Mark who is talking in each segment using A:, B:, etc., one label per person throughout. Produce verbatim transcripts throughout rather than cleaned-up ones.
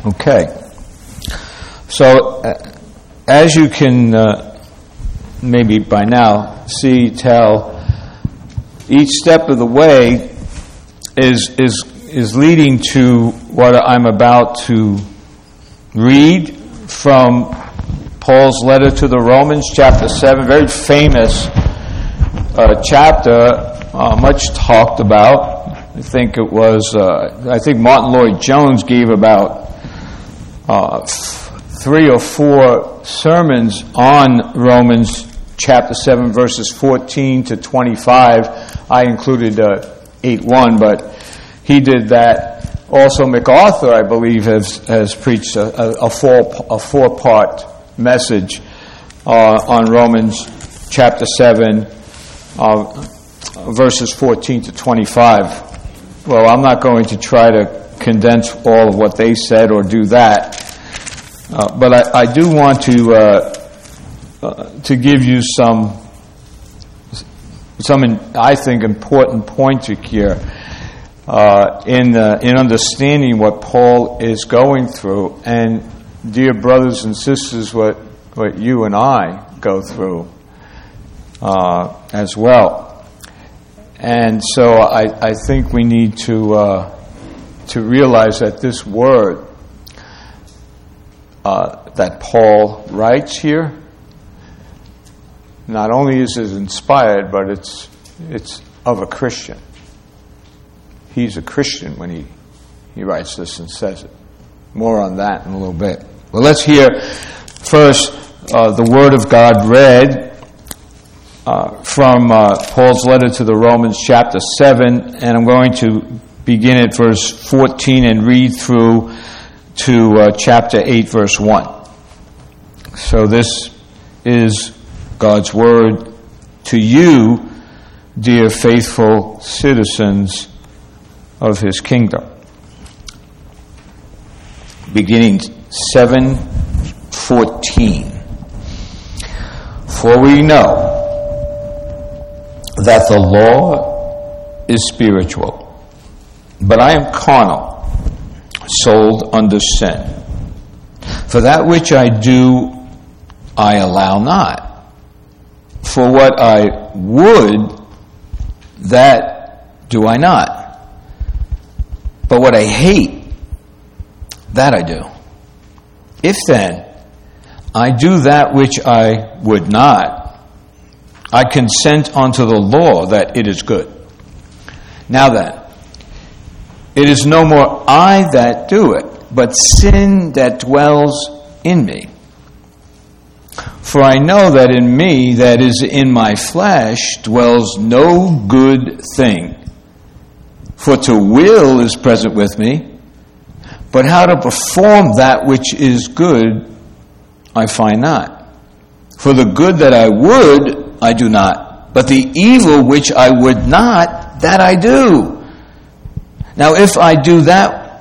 A: Okay. So, uh, as you can uh, maybe by now see, tell, each step of the way is is is leading to what I'm about to read from Paul's letter to the Romans, chapter seven, very famous uh, chapter, uh, much talked about. I think it was, uh, I think Martin Lloyd-Jones gave about uh, three or four sermons on Romans chapter seven, verses fourteen to twenty-five. I included uh, eight one, but he did that. Also, MacArthur, I believe, has has preached a, a, a four a four part message uh, on Romans chapter seven, uh, verses fourteen to twenty-five. Well, I'm not going to try to condense all of what they said or do that, uh, but I, I do want to uh, uh, to give you some some I think important points here uh, in uh, in understanding what Paul is going through, and dear brothers and sisters, what what you and I go through uh, as well. And so I, I think we need to uh, to realize that this word uh, that Paul writes here, not only is it inspired, but it's it's of a Christian. He's a Christian when he, he writes this and says it. More on that in a little bit. Well, let's hear first uh, the Word of God read Uh, from uh, Paul's letter to the Romans, chapter seven, and I'm going to begin at verse fourteen and read through to uh, chapter eight, verse one. So this is God's word to you, dear faithful citizens of His kingdom. Beginning seven fourteen. For we know that the law is spiritual, but I am carnal, sold under sin. For that which I do, I allow not. For what I would, that do I not. But what I hate, that I do. If then I do that which I would not, I consent unto the law that it is good. Now then, it is no more I that do it, but sin that dwells in me. For I know that in me, that is in my flesh, dwells no good thing. For to will is present with me, but how to perform that which is good, I find not. For the good that I would, I do not, but the evil which I would not, that I do. Now if I do that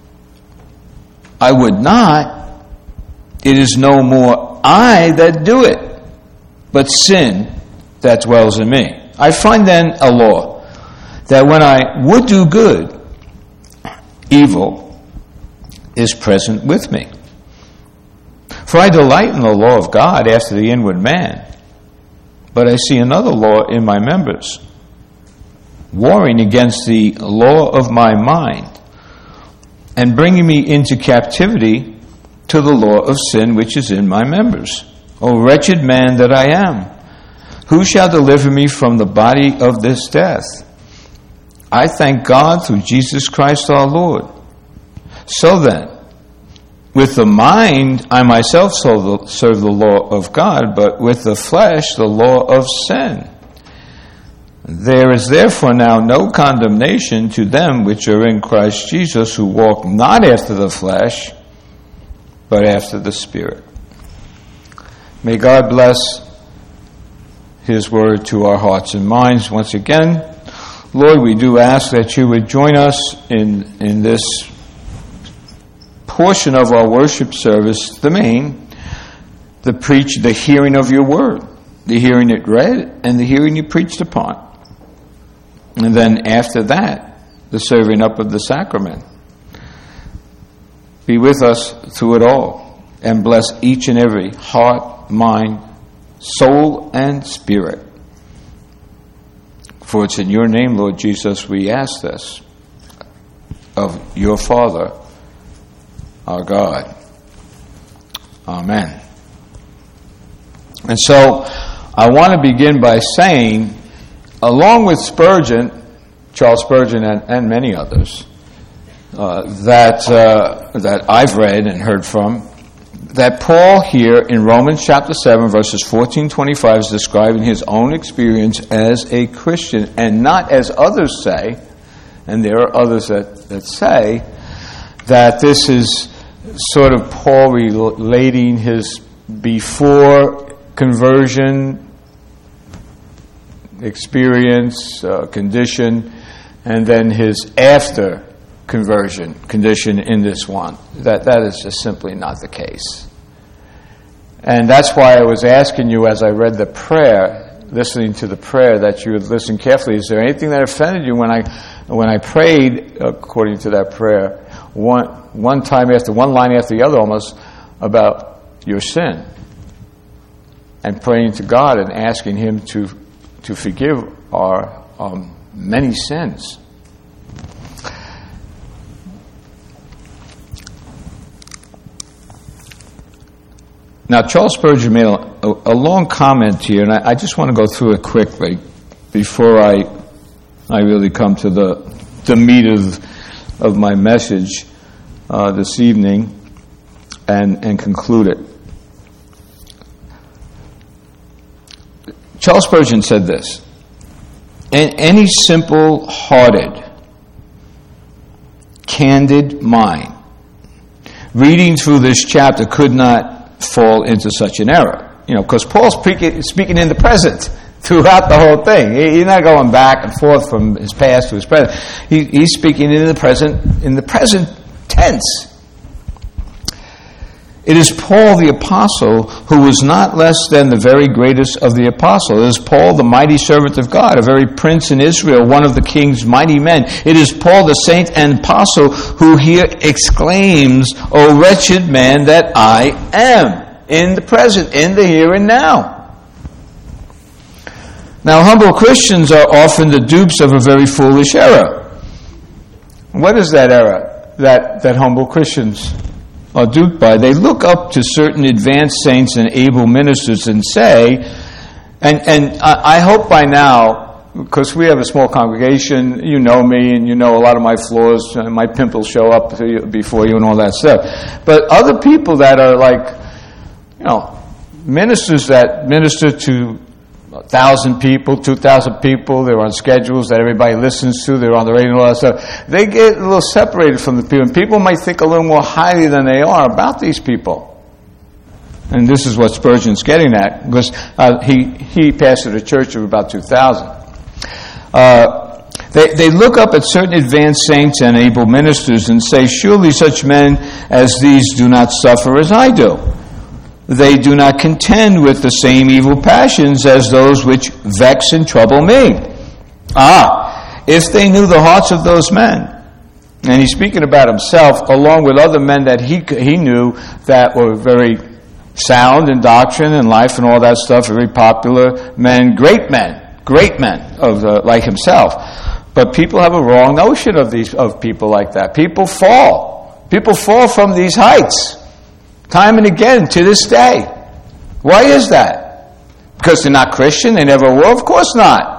A: I would not, it is no more I that do it, but sin that dwells in me. I find then a law, that when I would do good, evil is present with me. For I delight in the law of God after the inward man, but I see another law in my members, warring against the law of my mind, and bringing me into captivity to the law of sin which is in my members. O wretched man that I am, who shall deliver me from the body of this death? I thank God through Jesus Christ our Lord. So then, with the mind, I myself serve the law of God, but with the flesh, the law of sin. There is therefore now no condemnation to them which are in Christ Jesus, who walk not after the flesh, but after the Spirit. May God bless His word to our hearts and minds. Once again, Lord, we do ask that you would join us in, in this portion of our worship service, the main, the preach, the hearing of your word, the hearing it read, and the hearing you preached upon. And then after that, the serving up of the sacrament. be with us through it all, and bless each and every heart, mind, soul, and spirit. For it's in your name, Lord Jesus, we ask this of your Father, our God. Amen. And so, I want to begin by saying, along with Spurgeon, Charles Spurgeon and, and many others, uh, that uh, that I've read and heard from, that Paul here in Romans chapter seven, verses fourteen to twenty-five, is describing his own experience as a Christian, and not as others say, and there are others that, that say, that this is sort of Paul relating his before conversion experience, uh, condition, and then his after conversion condition in this one. That that is just simply not the case. And that's why I was asking you as I read the prayer, listening to the prayer, that you would listen carefully. Is there anything that offended you when I when I prayed according to that prayer, one one time after one line after the other almost, about your sin, and praying to God and asking Him to to forgive our um, many sins. Now, Charles Spurgeon made a, a, a long comment here, and I, I just want to go through it quickly before I I really come to the the meat of of my message uh, this evening and and conclude it. Charles Spurgeon said this: "In any simple-hearted, candid mind, reading through this chapter could not fall into such an error." You know, because Paul's speaking, speaking in the present throughout the whole thing. He's not going back and forth from his past to his present. He, he's speaking in the present, in the present tense. It is Paul the apostle who was not less than the very greatest of the apostles. It is Paul the mighty servant of God, a very prince in Israel, one of the king's mighty men. It is Paul the saint and apostle who here exclaims, "O wretched man that I am," in the present, in the here and now. Now, humble Christians are often the dupes of a very foolish error. What is that error that, that humble Christians are duped by? They look up to certain advanced saints and able ministers and say, and, and I, I hope by now, because we have a small congregation, you know me and you know a lot of my flaws, my pimples show up before you and all that stuff. But other people that are like, you know, ministers that minister to a thousand people, two thousand people, they're on schedules that everybody listens to, they're on the radio and all that stuff, they get a little separated from the people. And people might think a little more highly than they are about these people. And this is what Spurgeon's getting at, because uh, he, he pastored a church of about two thousand. Uh, they, they look up at certain advanced saints and able ministers and say, "Surely such men as these do not suffer as I do. They do not contend with the same evil passions as those which vex and trouble me. Ah, if they knew the hearts of those men." And he's speaking about himself along with other men that he he knew that were very sound in doctrine and life and all that stuff, very popular men, great men, great men of the, like himself. But people have a wrong notion of these of people like that. People fall. People fall from these heights. Time and again, to this day. Why is that? Because they're not Christian? They never were? Of course not.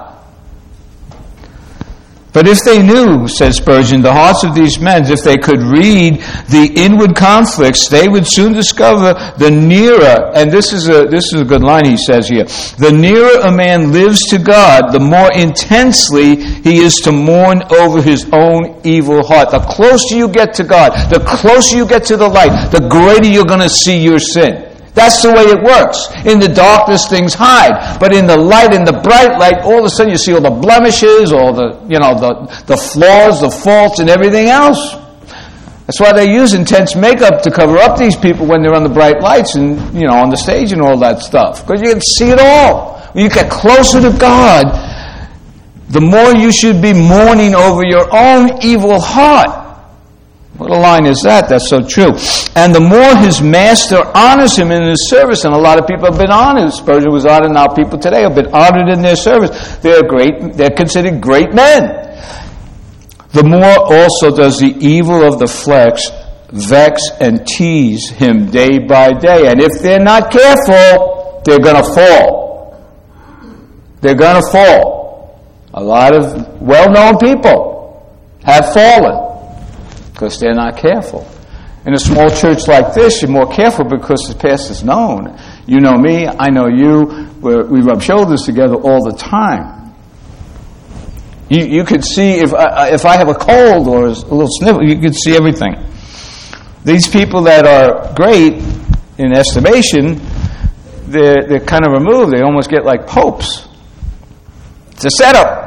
A: But if they knew, says Spurgeon, the hearts of these men, if they could read the inward conflicts, they would soon discover the nearer, and this is a this is a good line he says here, the nearer a man lives to God, the more intensely he is to mourn over his own evil heart. The closer you get to God, the closer you get to the light, the greater you're going to see your sin. That's the way it works. In the darkness, things hide. But in the light, in the bright light, all of a sudden you see all the blemishes, all the, you know, the, the flaws, the faults, and everything else. That's why they use intense makeup to cover up these people when they're on the bright lights and, you know, on the stage and all that stuff. Because you can see it all. When you get closer to God, the more you should be mourning over your own evil heart. What a line is that? That's so true. And the more his master honors him in his service, and a lot of people have been honored. Spurgeon was honored, now people today have been honored in their service. They're great, they're considered great men. The more also does the evil of the flesh vex and tease him day by day. And if they're not careful, they're going to fall. They're going to fall. A lot of well-known people have fallen because they're not careful. In a small church like this, you're more careful because the pastor's known. You know me, I know you. We're, we rub shoulders together all the time. You, you could see if I, if I have a cold or a little sniffle, you could see everything. These people that are great in estimation, they're, they're kind of removed. They almost get like popes. It's a setup.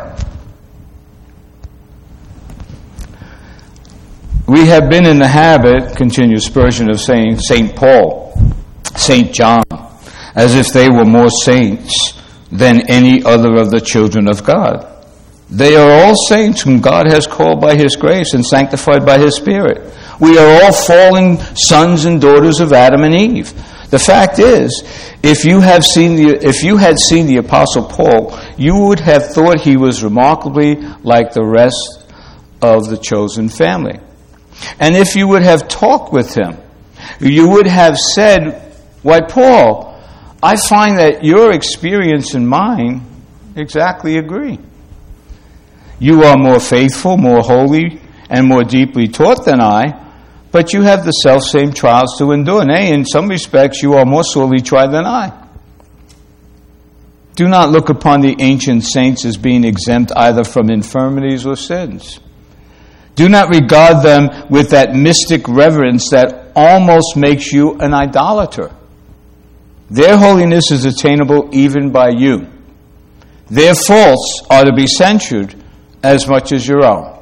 A: We have been in the habit, continues Spurgeon, of saying Saint Paul, Saint John, as if they were more saints than any other of the children of God. They are all saints whom God has called by His grace and sanctified by His Spirit. We are all fallen sons and daughters of Adam and Eve. The fact is, if you have seen the, if you had seen the Apostle Paul, you would have thought he was remarkably like the rest of the chosen family. And if you would have talked with him, you would have said, "Why, Paul, I find that your experience and mine exactly agree. You are more faithful, more holy, and more deeply taught than I, but you have the self-same trials to endure. Nay, in some respects, you are more sorely tried than I. Do not look upon the ancient saints as being exempt either from infirmities or sins. Do not regard them with that mystic reverence that almost makes you an idolater. Their holiness is attainable even by you. Their faults are to be censured as much as your own."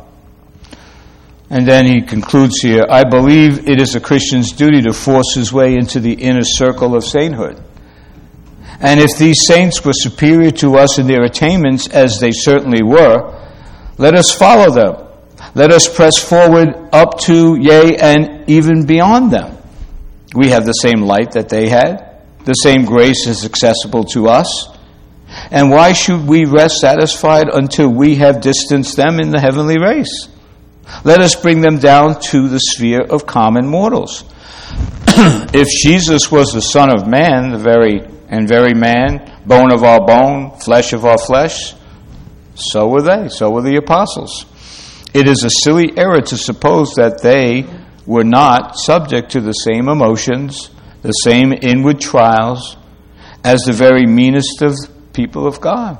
A: And then he concludes here, "I believe it is a Christian's duty to force his way into the inner circle of sainthood. And if these saints were superior to us in their attainments, as they certainly were, let us follow them. Let us press forward up to, yea, and even beyond them. We have the same light that they had. The same grace is accessible to us. And why should we rest satisfied until we have distanced them in the heavenly race? Let us bring them down to the sphere of common mortals. If Jesus was the Son of Man, the very and very man, bone of our bone, flesh of our flesh, so were they, so were the apostles. It is a silly error to suppose that they were not subject to the same emotions, the same inward trials, as the very meanest of people of God.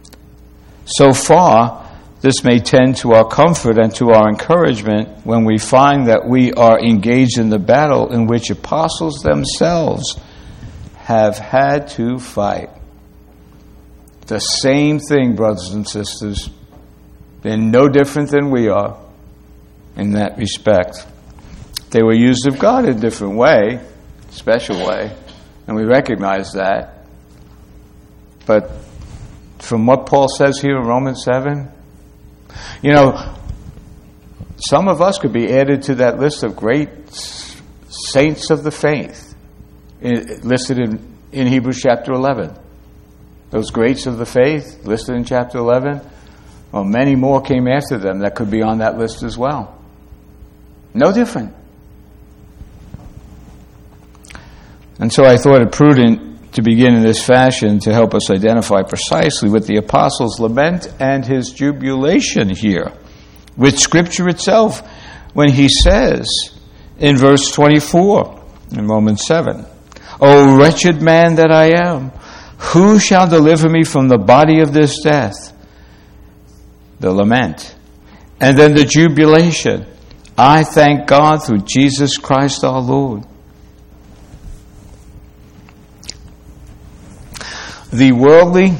A: So far, this may tend to our comfort and to our encouragement when we find that we are engaged in the battle in which apostles themselves have had to fight. The same thing, brothers and sisters. They're no different than we are in that respect. They were used of God in a different way, special way, and we recognize that. But from what Paul says here in Romans seven, you know, some of us could be added to that list of great saints of the faith, listed in, in Hebrews chapter eleven. Those greats of the faith listed in chapter eleven. Well, many more came after them that could be on that list as well. No different. And so I thought it prudent to begin in this fashion to help us identify precisely what the apostles' lament and his jubilation here with Scripture itself when he says in verse twenty-four in Romans seven, "O wretched man that I am, who shall deliver me from the body of this death?" The lament. And then the jubilation. "I thank God through Jesus Christ our Lord." The worldly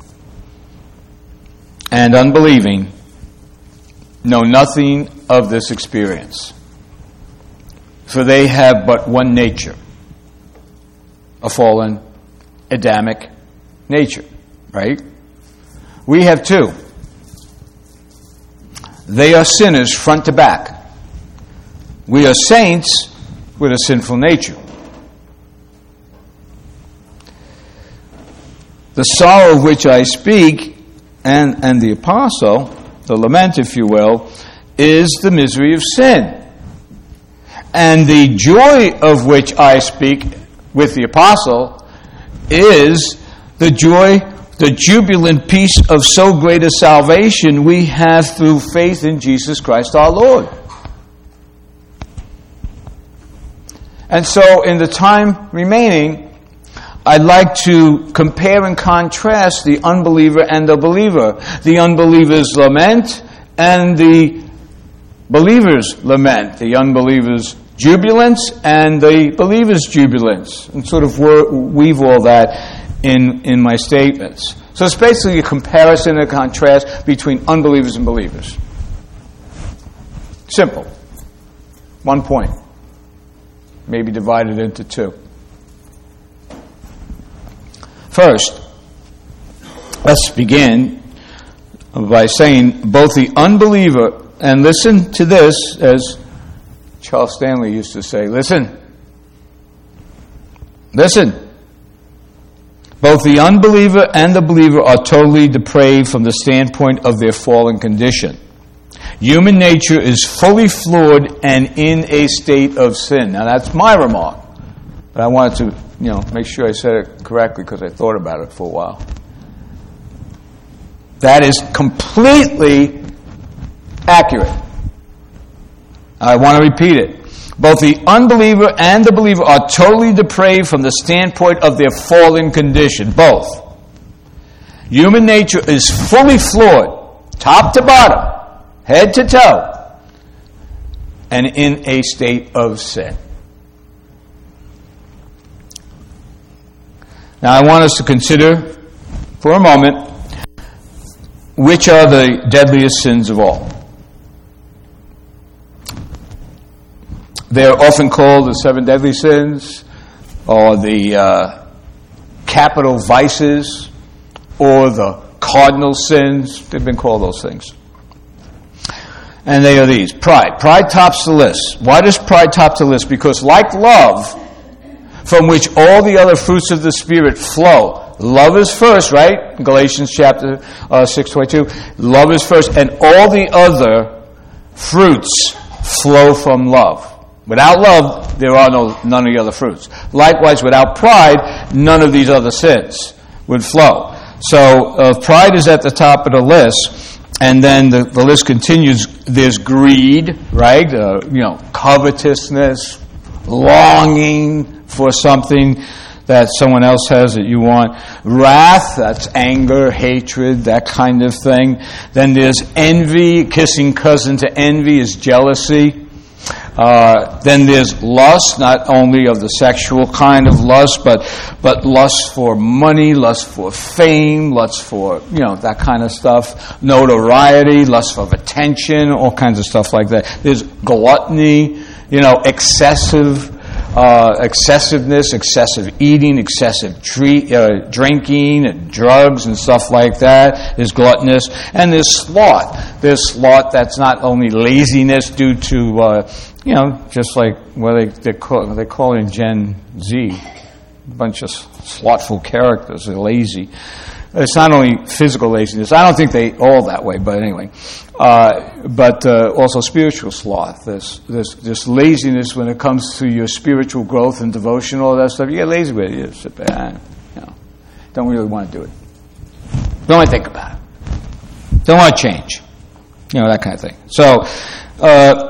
A: and unbelieving know nothing of this experience, for they have but one nature, a fallen Adamic nature, right? We have two. – They are sinners front to back. We are saints with a sinful nature. The sorrow of which I speak, and, and the apostle, the lament, if you will, is the misery of sin. And the joy of which I speak with the apostle is the joy, the jubilant peace of so great a salvation we have through faith in Jesus Christ our Lord. And so in the time remaining, I'd like to compare and contrast the unbeliever and the believer. The unbeliever's lament and the believer's lament. The unbeliever's jubilance and the believer's jubilance. And sort of weave all that in, in my statements. So it's basically a comparison and a contrast between unbelievers and believers. Simple. One point. Maybe divided into two. First, let's begin by saying both the unbeliever, and listen to this, as Charles Stanley used to say, listen, listen. Both the unbeliever and the believer are totally depraved from the standpoint of their fallen condition. Human nature is fully flawed and in a state of sin. Now that's my remark, but I wanted to you know, make sure I said it correctly because I thought about it for a while. That is completely accurate. I want to repeat it. Both the unbeliever and the believer are totally depraved from the standpoint of their fallen condition. Both. Human nature is fully flawed, top to bottom, head to toe, and in a state of sin. Now I want us to consider for a moment which are the deadliest sins of all. They're often called the seven deadly sins, or the uh, capital vices, or the cardinal sins. They've been called those things. And they are these. Pride. Pride tops the list. Why does pride top the list? Because like love, from which all the other fruits of the Spirit flow. Love is first, right? Galatians chapter uh, six twenty-two. Love is first, and all the other fruits flow from love. Without love, there are no none of the other fruits. Likewise, without pride, none of these other sins would flow. So uh, pride is at the top of the list, and then the, the list continues. There's greed, right? Uh, you know, covetousness, longing for something that someone else has that you want. Wrath, that's anger, hatred, that kind of thing. Then there's envy. Kissing cousin to envy is jealousy. Uh, then there's lust, not only of the sexual kind of lust, but but lust for money, lust for fame, lust for, you know, that kind of stuff. Notoriety, lust for attention, all kinds of stuff like that. There's gluttony, you know, excessive Uh, excessiveness, excessive eating, excessive tre- uh, drinking, and drugs and stuff like that. There's gluttonous. And there's sloth. There's sloth that's not only laziness due to, uh, you know, just like what they, they, call, they call in Gen Z, a bunch of slothful characters. They're lazy. It's not only physical laziness. I don't think they all that way, but anyway. Uh, but uh, also spiritual sloth. This, this this laziness when it comes to your spiritual growth and devotion, all that stuff. You get lazy with it. You sit back, you know, don't really want to do it. Don't want to think about it. Don't want to change. You know, that kind of thing. So, uh,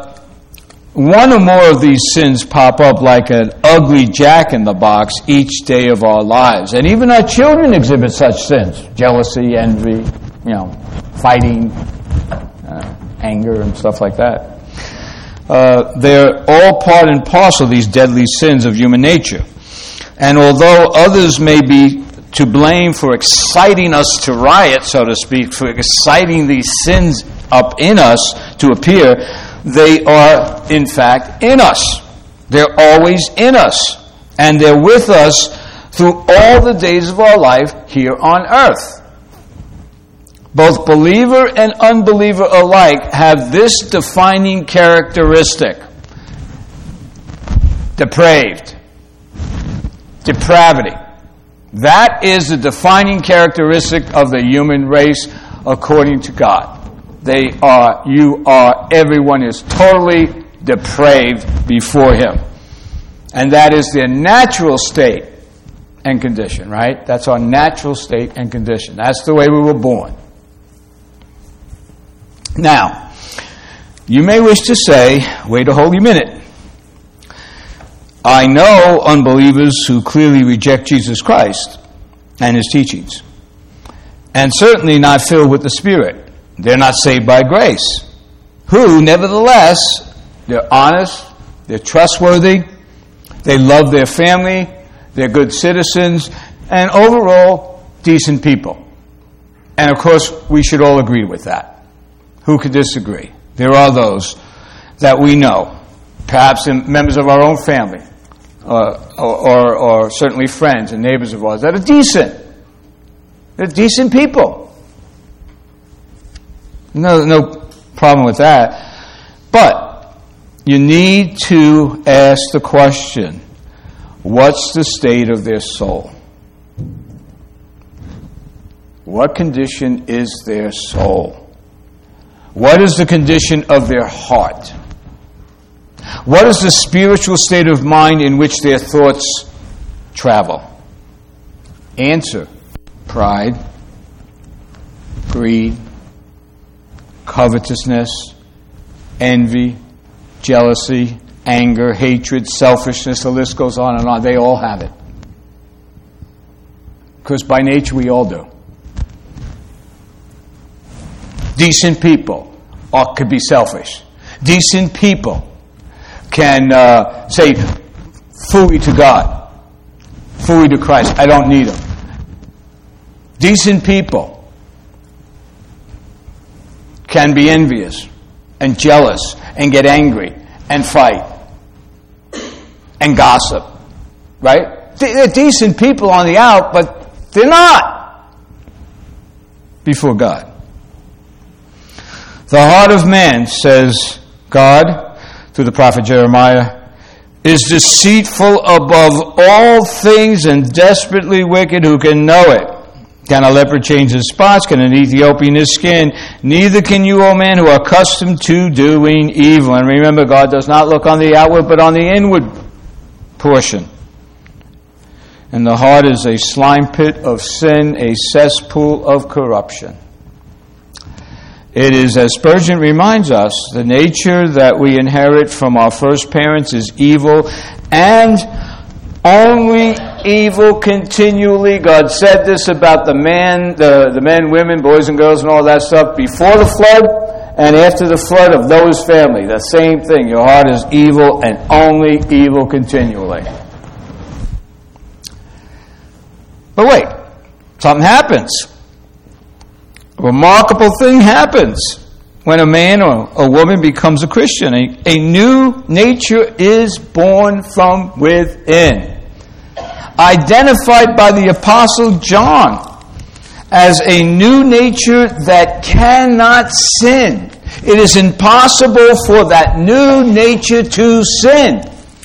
A: one or more of these sins pop up like an ugly jack-in-the-box each day of our lives. And even our children exhibit such sins. Jealousy, envy, you know, fighting, uh, anger, and stuff like that. Uh, they're all part and parcel of these deadly sins of human nature. And although others may be to blame for exciting us to riot, so to speak, for exciting these sins up in us to appear, they are, in fact, in us. They're always in us. And they're with us through all the days of our life here on earth. Both believer and unbeliever alike have this defining characteristic. depraved. Depravity. That is the defining characteristic of the human race according to God. They are, you are, everyone is totally depraved before Him. And that is their natural state and condition, right? That's our natural state and condition. That's the way we were born. Now, you may wish to say, wait a holy minute. I know unbelievers who clearly reject Jesus Christ and His teachings, and certainly not filled with the Spirit. They're not saved by grace, who, nevertheless, they're honest, they're trustworthy, they love their family, they're good citizens, and overall, decent people. And of course, we should all agree with that. Who could disagree? There are those that we know, perhaps members of our own family, uh, or, or, or certainly friends and neighbors of ours, that are decent. They're decent people. No, no problem with that. But you need to ask the question, what's the state of their soul? What condition is their soul? What is the condition of their heart? What is the spiritual state of mind in which their thoughts travel? Answer: pride, greed, covetousness, envy, jealousy, anger, hatred, selfishness. The list goes on and on. They all have it. Because by nature we all do. Decent people are, could be selfish. Decent people can uh, say, "Phooey to God, phooey to Christ. I don't need Him." Decent people can be envious and jealous and get angry and fight and gossip, right? They're decent people on the out, but they're not before God. The heart of man, says God through the prophet Jeremiah, is deceitful above all things and desperately wicked. Who can know it? Can a leopard change his spots? Can an Ethiopian his skin? Neither can you, O man, who are accustomed to doing evil. And remember, God does not look on the outward, but on the inward portion. And the heart is a slime pit of sin, a cesspool of corruption. It is, as Spurgeon reminds us, the nature that we inherit from our first parents is evil, and only evil continually. God said this about the man, the, the men, women, boys and girls and all that stuff before the flood and after the flood of Noah's family. The same thing. Your heart is evil and only evil continually. But wait, something happens. A remarkable thing happens when a man or a woman becomes a Christian. A, a new nature is born from within. Identified by the Apostle John as a new nature that cannot sin. It is impossible for that new nature to sin.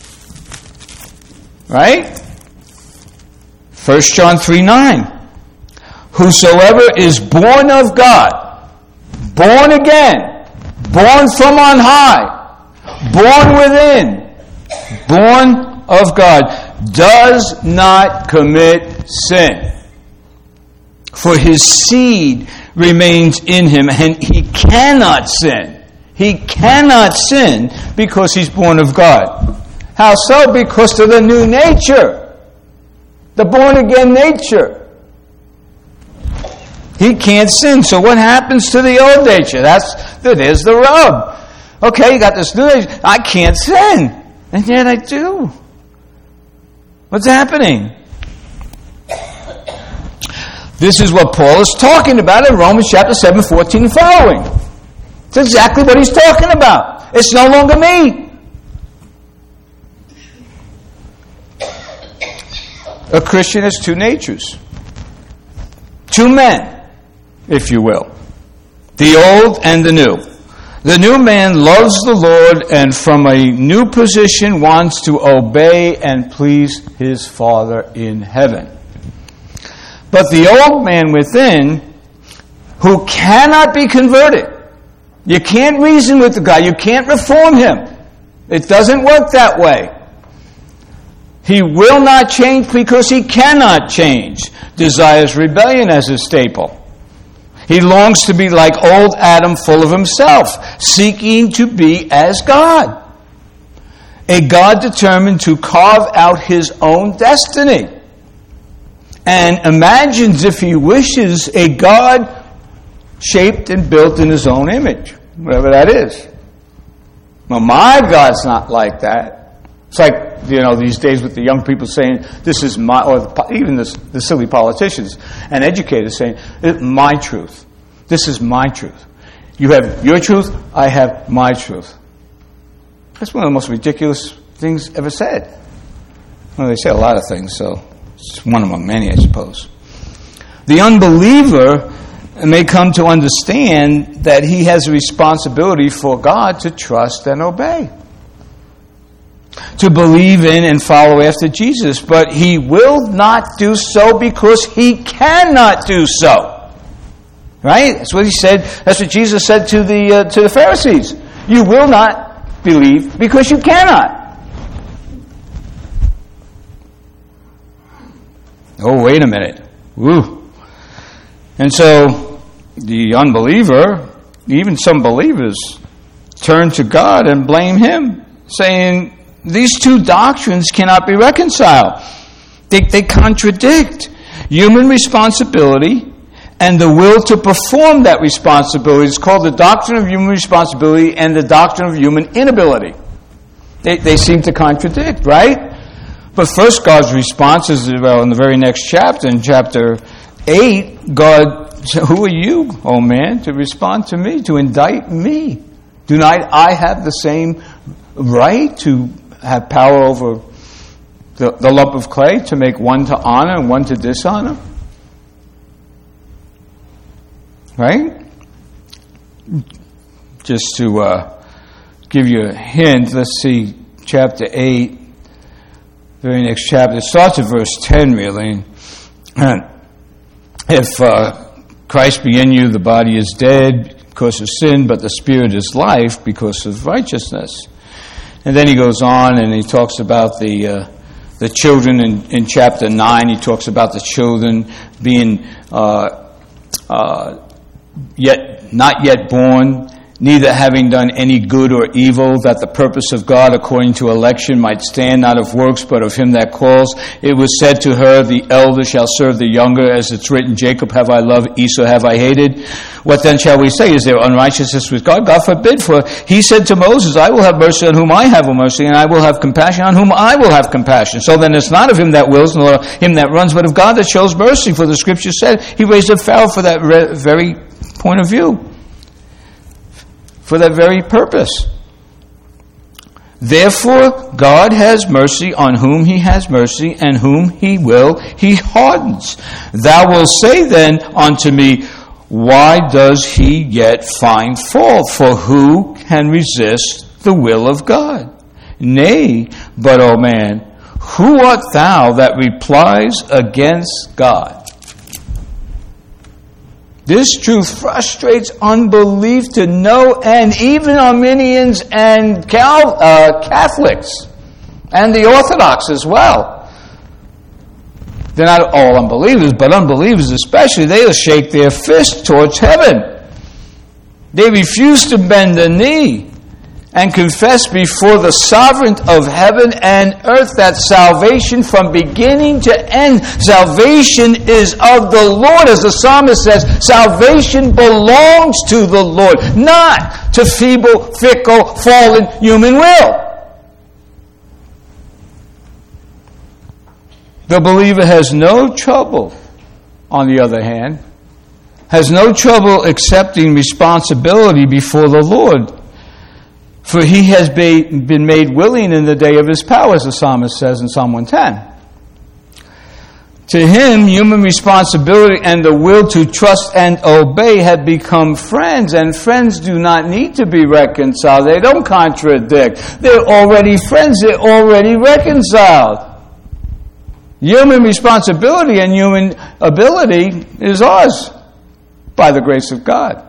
A: Right? First John three nine. Whosoever is born of God, born again, born from on high, born within, born of God, does not commit sin. For his seed remains in him, and he cannot sin. He cannot sin because he's born of God. How so? Because of the new nature, the born-again nature. He can't sin. So what happens to the old nature? That's there's the rub. Okay, you got this new nature. I can't sin. And yet I do. What's happening? This is what Paul is talking about in Romans chapter seven, fourteen and following. It's exactly what he's talking about. It's no longer me. A Christian has two natures. Two men, if you will. The old and the new. The new man loves the Lord and from a new position wants to obey and please his Father in heaven. But the old man within, who cannot be converted, you can't reason with the guy, you can't reform him. It doesn't work that way. He will not change because he cannot change. Desires rebellion as his staple. He longs to be like old Adam, full of himself, seeking to be as God. A God determined to carve out his own destiny. And imagines, if he wishes, a God shaped and built in his own image, whatever that is. Well, my God's not like that. It's like, you know, these days with the young people saying, this is my, or the, even the, the silly politicians and educators saying, my truth. This is my truth. You have your truth, I have my truth. That's one of the most ridiculous things ever said. Well, they say a lot of things, so it's one among many, I suppose. The unbeliever may come to understand that he has a responsibility for God to trust and obey, to believe in and follow after Jesus, but he will not do so because he cannot do so. Right? That's what he said. That's what Jesus said to the uh, to the Pharisees. You will not believe because you cannot. Oh, wait a minute. Woo. And so the unbeliever, even some believers, turn to God and blame him, saying, these two doctrines cannot be reconciled. They, they contradict human responsibility and the will to perform that responsibility. It's called the doctrine of human responsibility and the doctrine of human inability. They, they seem to contradict, right? But first, God's response is, well, in the very next chapter, in chapter eight, God said, who are you, oh man, to respond to me, to indict me? Do not I have the same right to have power over the, the lump of clay, to make one to honor and one to dishonor? Right? Just to uh, give you a hint, let's see, chapter eight, very next chapter. It starts at verse ten, really. If uh, Christ be in you, the body is dead because of sin, but the spirit is life because of righteousness. And then he goes on and he talks about the uh, the children in, in chapter nine. He talks about the children being uh, uh, yet not yet born, neither having done any good or evil, that the purpose of God according to election might stand, not of works, but of him that calls. It was said to her, the elder shall serve the younger, as it's written, Jacob have I loved, Esau have I hated. What then shall we say? Is there unrighteousness with God? God forbid, for he said to Moses, I will have mercy on whom I have mercy, and I will have compassion on whom I will have compassion. So then it's not of him that wills, nor him that runs, but of God that shows mercy. For the scripture said, he raised up Pharaoh for that re- very point of view, for that very purpose. Therefore, God has mercy on whom he has mercy, and whom he will, he hardens. Thou wilt say then unto me, why does he yet find fault? For who can resist the will of God? Nay, but, O man, who art thou that replies against God? This truth frustrates unbelief to no end, even Arminians and Cal, uh, Catholics, and the Orthodox as well. They're not all unbelievers, but unbelievers especially, they'll shake their fist towards heaven. They refuse to bend the knee and confess before the sovereign of heaven and earth that salvation from beginning to end, salvation is of the Lord. As the psalmist says, salvation belongs to the Lord, not to feeble, fickle, fallen human will. The believer has no trouble, on the other hand, has no trouble accepting responsibility before the Lord. For he has been made willing in the day of his power, as the psalmist says in Psalm one ten. To him, human responsibility and the will to trust and obey have become friends, and friends do not need to be reconciled. They don't contradict. They're already friends. They're already reconciled. Human responsibility and human ability is ours by the grace of God.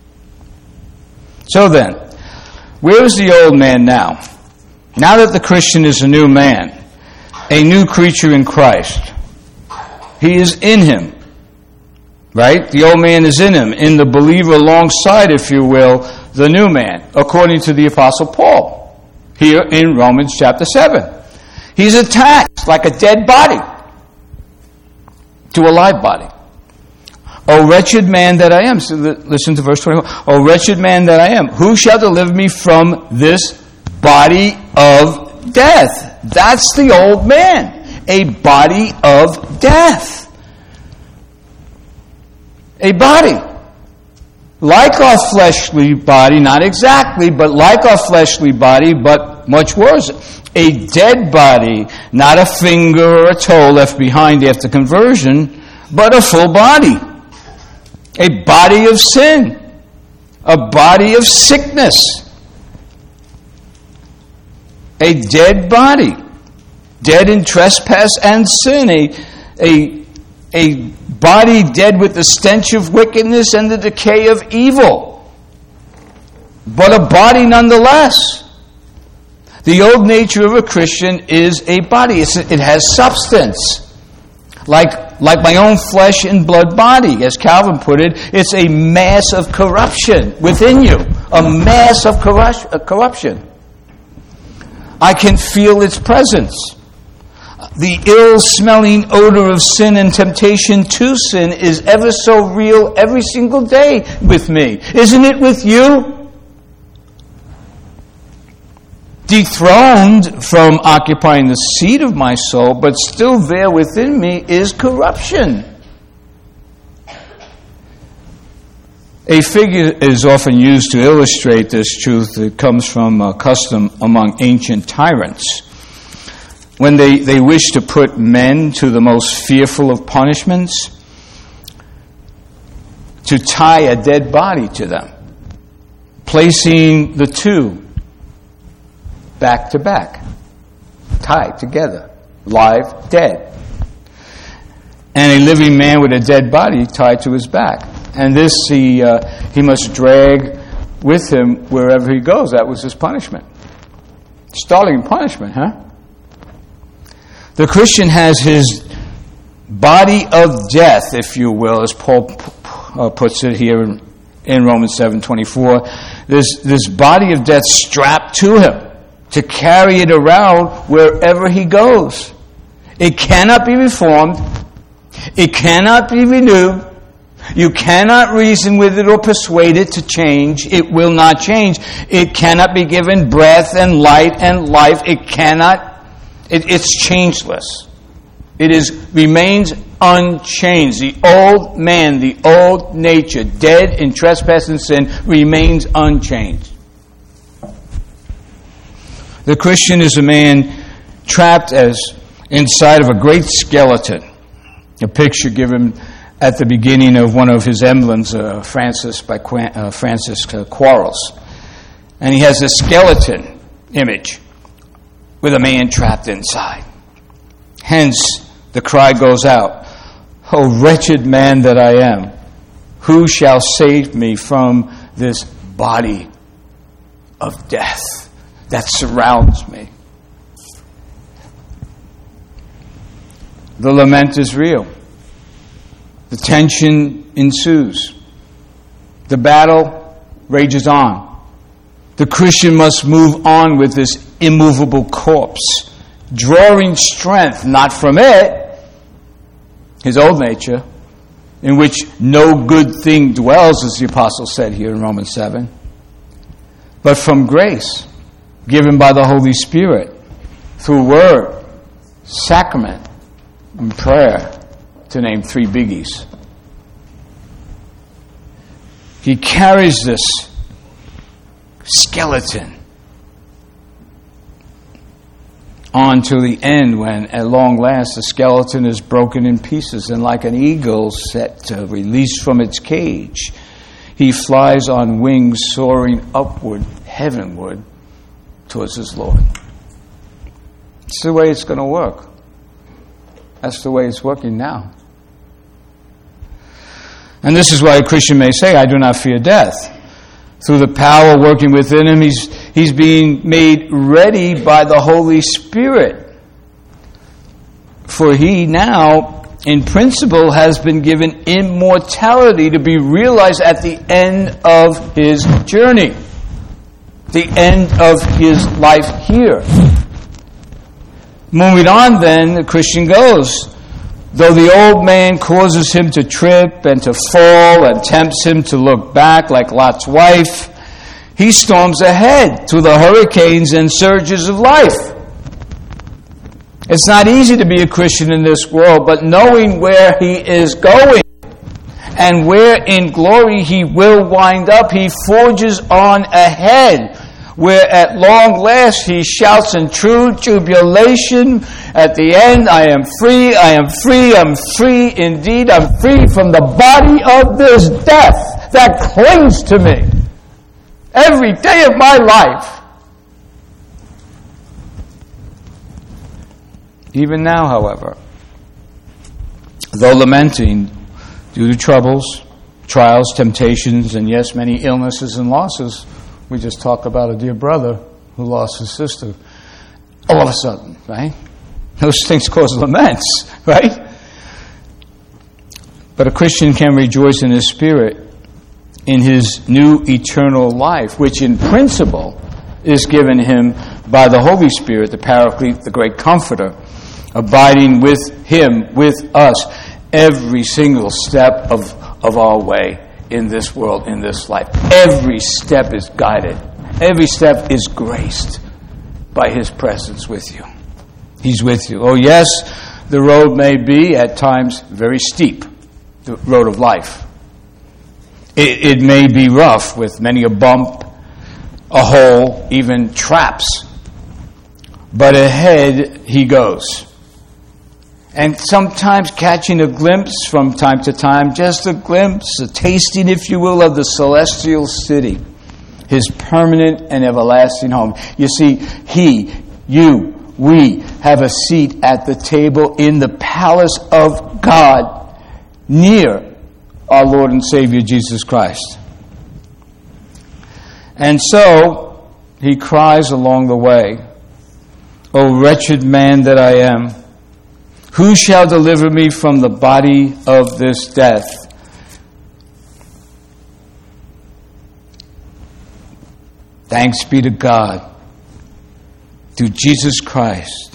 A: So then, where is the old man now? Now that the Christian is a new man, a new creature in Christ, he is in him, right? The old man is in him, in the believer alongside, if you will, the new man, according to the Apostle Paul, here in Romans chapter seven. He's attached like a dead body to a live body. O wretched man that I am. So listen to verse twenty-one. O wretched man that I am, who shall deliver me from this body of death? That's the old man. A body of death. A body. Like our fleshly body, not exactly, but like our fleshly body, but much worse. A dead body, not a finger or a toe left behind after conversion, but a full body. A body of sin. A body of sickness. A dead body. Dead in trespass and sin. A, a, a body dead with the stench of wickedness and the decay of evil. But a body nonetheless. The old nature of a Christian is a body. It's, it has substance. Like, like my own flesh and blood body, as Calvin put it, it's a mass of corruption within you. A mass of corruption. I can feel its presence. The ill-smelling odor of sin and temptation to sin is ever so real every single day with me. Isn't it with you? Dethroned from occupying the seat of my soul, but still there within me is corruption. A figure is often used to illustrate this truth that comes from a custom among ancient tyrants. When they, they wish to put men to the most fearful of punishments, to tie a dead body to them, placing the two back to back, tied together, live, dead. And a living man with a dead body tied to his back. And this he, uh, he must drag with him wherever he goes. That was his punishment. Startling punishment, huh? The Christian has his body of death, if you will, as Paul uh, puts it here in, in Romans seven twenty-four. This, this body of death strapped to him to carry it around wherever he goes. It cannot be reformed. It cannot be renewed. You cannot reason with it or persuade it to change. It will not change. It cannot be given breath and light and life. It cannot. It, it's changeless. It is remains unchanged. The old man, the old nature, dead in trespass and sin, remains unchanged. The Christian is a man trapped as inside of a great skeleton. A picture given at the beginning of one of his emblems, uh, Francis by Qu- uh, Francis uh, Quarles, and he has a skeleton image with a man trapped inside. Hence, the cry goes out, "O wretched man that I am, who shall save me from this body of death that surrounds me?" The lament is real. The tension ensues. The battle rages on. The Christian must move on with this immovable corpse, drawing strength not from it, his old nature, in which no good thing dwells, as the apostle said here in Romans seven, but from grace given by the Holy Spirit through word, sacrament, and prayer, to name three biggies. He carries this skeleton on to the end when, at long last, the skeleton is broken in pieces, and like an eagle set to release from its cage, he flies on wings soaring upward, heavenward, towards his Lord. It's the way it's going to work. That's the way it's working now. And this is why a Christian may say, I do not fear death. Through the power working within him, he's, he's being made ready by the Holy Spirit. For he now, in principle, has been given immortality to be realized at the end of his journey. The end of his life here. Moving on then, the Christian goes. Though the old man causes him to trip and to fall and tempts him to look back like Lot's wife, he storms ahead through the hurricanes and surges of life. It's not easy to be a Christian in this world, but knowing where he is going and where in glory he will wind up, he forges on ahead, where at long last he shouts in true jubilation at the end, I am free, I am free, I'm free indeed, I'm free from the body of this death that clings to me every day of my life. Even now, however, though lamenting due to troubles, trials, temptations, and yes, many illnesses and losses, we just talked about a dear brother who lost his sister. All of a sudden, right? Those things cause laments, right? But a Christian can rejoice in his spirit, in his new eternal life, which in principle is given him by the Holy Spirit, the Paraclete, the great Comforter, abiding with him, with us, every single step of, of our way in this world, in this life. Every step is guided. Every step is graced by his presence with you. He's with you. Oh yes, the road may be at times very steep, the road of life. It, it may be rough with many a bump, a hole, even traps. But ahead he goes. And sometimes catching a glimpse from time to time, just a glimpse, a tasting, if you will, of the celestial city, his permanent and everlasting home. You see, he, you, we have a seat at the table in the palace of God, near our Lord and Savior Jesus Christ. And so, he cries along the way, O wretched man that I am, who shall deliver me from the body of this death? Thanks be to God, through Jesus Christ.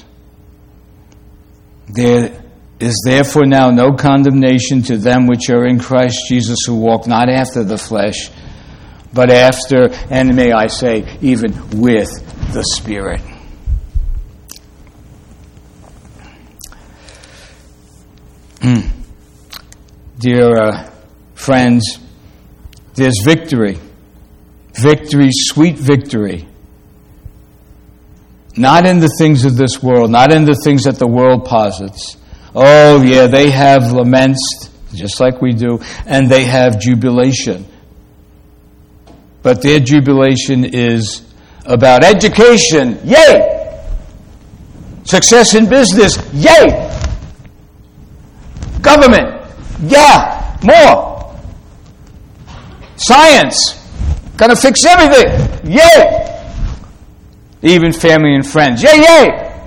A: There is therefore now no condemnation to them which are in Christ Jesus, who walk not after the flesh, but after, and may I say, even with the Spirit. Dear uh, friends, there's victory. Victory, sweet victory. Not in the things of this world, not in the things that the world posits. Oh, yeah, they have laments, just like we do, and they have jubilation. But their jubilation is about education. Yay! Success in business. Yay! Government, yeah, more. Science, gonna fix everything, yay. Even family and friends, yay, yay.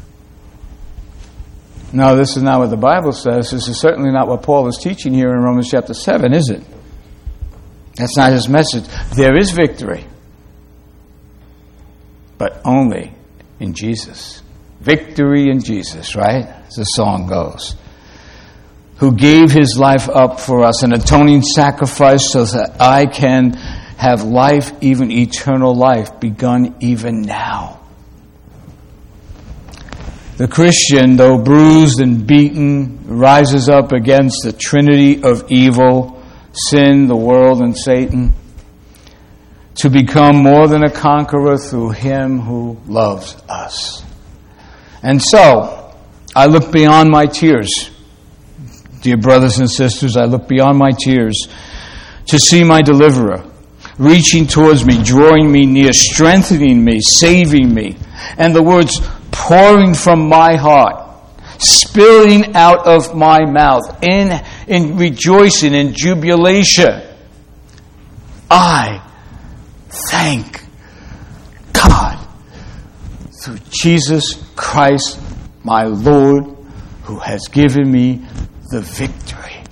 A: No, this is not what the Bible says. This is certainly not what Paul is teaching here in Romans chapter seven, is it? That's not his message. There is victory, but only in Jesus. Victory in Jesus, right? As the song goes. Who gave his life up for us, an atoning sacrifice so that I can have life, even eternal life, begun even now. The Christian, though bruised and beaten, rises up against the trinity of evil, sin, the world, and Satan, to become more than a conqueror through him who loves us. And so, I look beyond my tears. Dear brothers and sisters, I look beyond my tears to see my deliverer reaching towards me, drawing me near, strengthening me, saving me. And the words pouring from my heart, spilling out of my mouth in, in rejoicing and jubilation. I thank God through Jesus Christ, my Lord, who has given me the victory.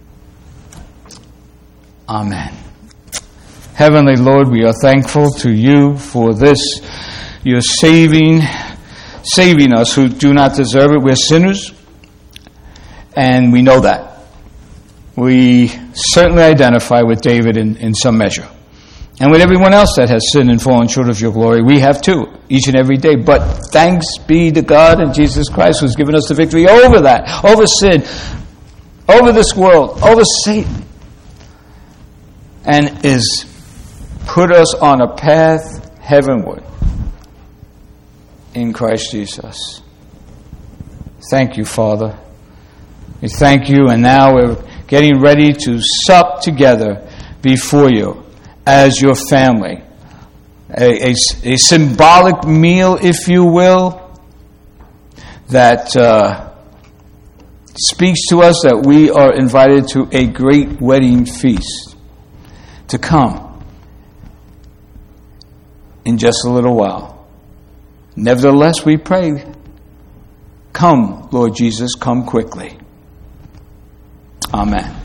A: Amen. Heavenly Lord, we are thankful to you for this, your saving, saving us who do not deserve it. We're sinners, and we know that. We certainly identify with David in, in some measure. And with everyone else that has sinned and fallen short of your glory, we have too, each and every day. But thanks be to God and Jesus Christ who's given us the victory over that, over sin, over this world, over Satan, and is put us on a path heavenward in Christ Jesus. Thank you, Father. We thank you, and now we're getting ready to sup together before you as your family. A, a, a symbolic meal, if you will, that uh, speaks to us that we are invited to a great wedding feast to come in just a little while. Nevertheless, we pray, come, Lord Jesus, come quickly. Amen.